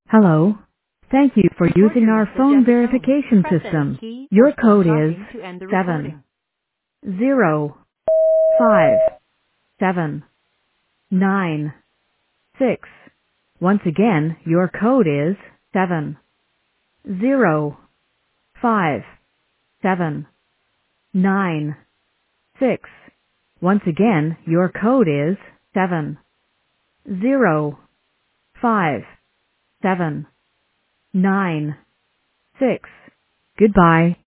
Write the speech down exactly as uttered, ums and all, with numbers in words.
Hello. Thank you for Record using your our message phone at the tone. verification Press any system. key or Your stop code is talking to end the seven recording. zero five seven nine six. Once again, your code is seven zero five seven nine six. Once again, your code is seven zero five seven nine six. Goodbye.